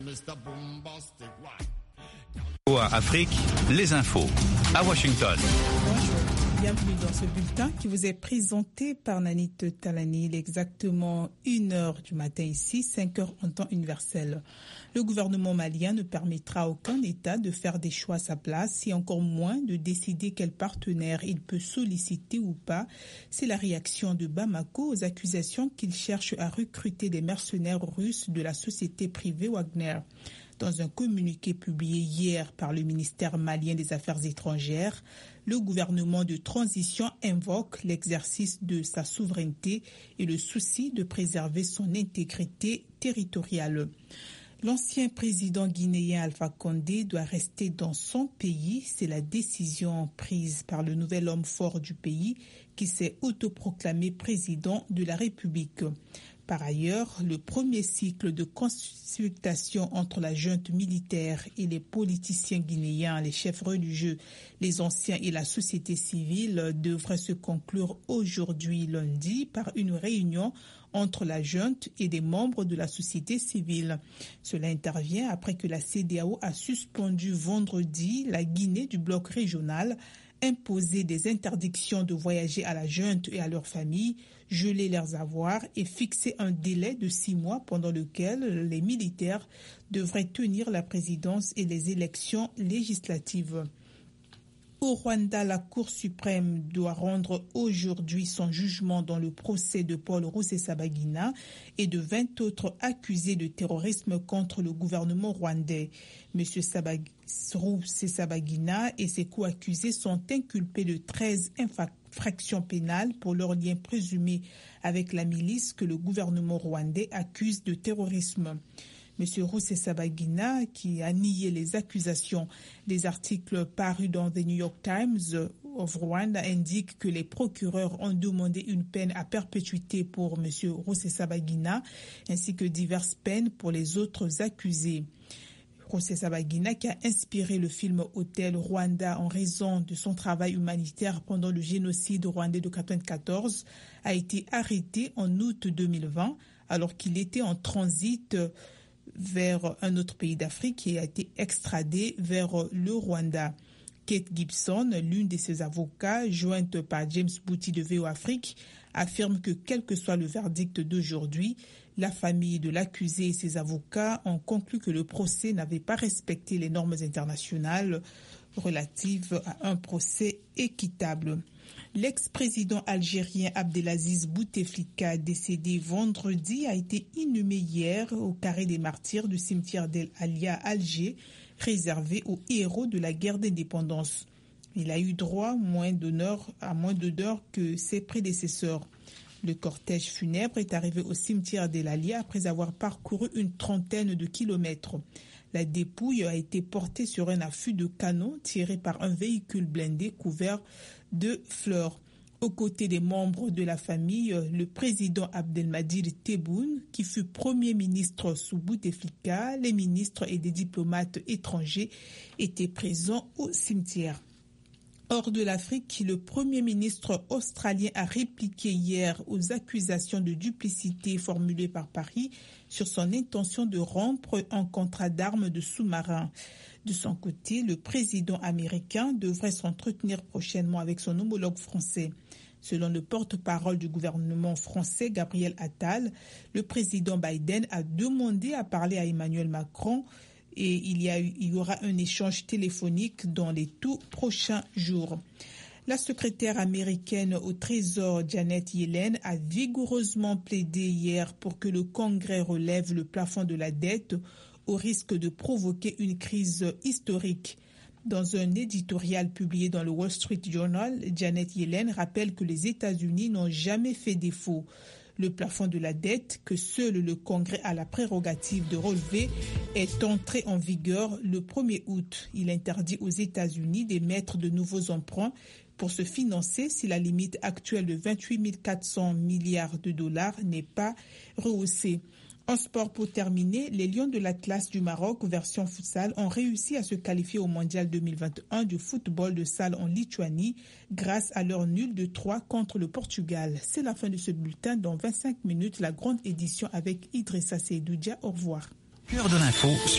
Afrique, les infos à Washington. Bonjour, bienvenue dans ce bulletin qui vous est présenté par Nanit Talani. Il est exactement 1h du matin ici, 5h en temps universel. Le gouvernement malien ne permettra à aucun État de faire des choix à sa place et encore moins de décider quel partenaire il peut solliciter ou pas. C'est la réaction de Bamako aux accusations qu'il cherche à recruter des mercenaires russes de la société privée Wagner. Dans un communiqué publié hier par le ministère malien des Affaires étrangères, le gouvernement de transition invoque l'exercice de sa souveraineté et le souci de préserver son intégrité territoriale. L'ancien président guinéen Alpha Condé doit rester dans son pays. C'est la décision prise par le nouvel homme fort du pays qui s'est autoproclamé président de la République. Par ailleurs, le premier cycle de consultation entre la junte militaire et les politiciens guinéens, les chefs religieux, les anciens et la société civile devrait se conclure aujourd'hui lundi par une réunion entre la junte et des membres de la société civile. Cela intervient après que la CEDEAO a suspendu vendredi la Guinée du bloc régional, imposer des interdictions de voyager à la junte et à leurs familles, geler leurs avoirs et fixer un délai de 6 mois pendant lequel les militaires devraient tenir la présidence et les élections législatives. Au Rwanda, la Cour suprême doit rendre aujourd'hui son jugement dans le procès de Paul Rusesabagina et de 20 autres accusés de terrorisme contre le gouvernement rwandais. M. Rusesabagina et ses co-accusés sont inculpés de 13 infractions pénales pour leur lien présumé avec la milice que le gouvernement rwandais accuse de terrorisme. M. Rusesabagina, qui a nié les accusations, des articles parus dans The New York Times of Rwanda indiquent que les procureurs ont demandé une peine à perpétuité pour M. Rusesabagina ainsi que diverses peines pour les autres accusés. Rusesabagina, qui a inspiré le film Hôtel Rwanda en raison de son travail humanitaire pendant le génocide rwandais de 1994, a été arrêté en août 2020 alors qu'il était en transit vers un autre pays d'Afrique et a été extradé vers le Rwanda. Kate Gibson, l'une de ses avocats, jointe par James Bouty de VO Afrique, affirme que quel que soit le verdict d'aujourd'hui, la famille de l'accusé et ses avocats ont conclu que le procès n'avait pas respecté les normes internationales relatives à un procès équitable. L'ex-président algérien Abdelaziz Bouteflika, décédé vendredi, a été inhumé hier au carré des martyrs du cimetière d'El Alia à Alger, réservé aux héros de la guerre d'indépendance. Il a eu droit à moins d'honneur que ses prédécesseurs. Le cortège funèbre est arrivé au cimetière d'El Alia après avoir parcouru une trentaine de kilomètres. La dépouille a été portée sur un affût de canon tiré par un véhicule blindé couvert de fleurs. Aux côtés des membres de la famille, le président Abdelmadjid Tebboune, qui fut premier ministre sous Bouteflika, les ministres et des diplomates étrangers étaient présents au cimetière. Hors de l'Afrique, le Premier ministre australien a répliqué hier aux accusations de duplicité formulées par Paris sur son intention de rompre un contrat d'armes de sous-marins. De son côté, le président américain devrait s'entretenir prochainement avec son homologue français. Selon le porte-parole du gouvernement français, Gabriel Attal, le président Biden a demandé à parler à Emmanuel Macron et il y aura un échange téléphonique dans les tout prochains jours. La secrétaire américaine au Trésor, Janet Yellen, a vigoureusement plaidé hier pour que le Congrès relève le plafond de la dette au risque de provoquer une crise historique. Dans un éditorial publié dans le Wall Street Journal, Janet Yellen rappelle que les États-Unis n'ont jamais fait défaut. Le plafond de la dette, que seul le Congrès a la prérogative de relever, est entré en vigueur le 1er août. Il interdit aux États-Unis d'émettre de nouveaux emprunts pour se financer si la limite actuelle de 28 400 milliards de dollars n'est pas rehaussée. En sport, pour terminer, les Lions de l'Atlas du Maroc, version futsal, ont réussi à se qualifier au Mondial 2021 du football de salle en Lituanie grâce à leur nul de 3 contre le Portugal. C'est la fin de ce bulletin. Dans 25 minutes, la grande édition avec Idrissa Seydoudia. Au revoir. Cœur de l'info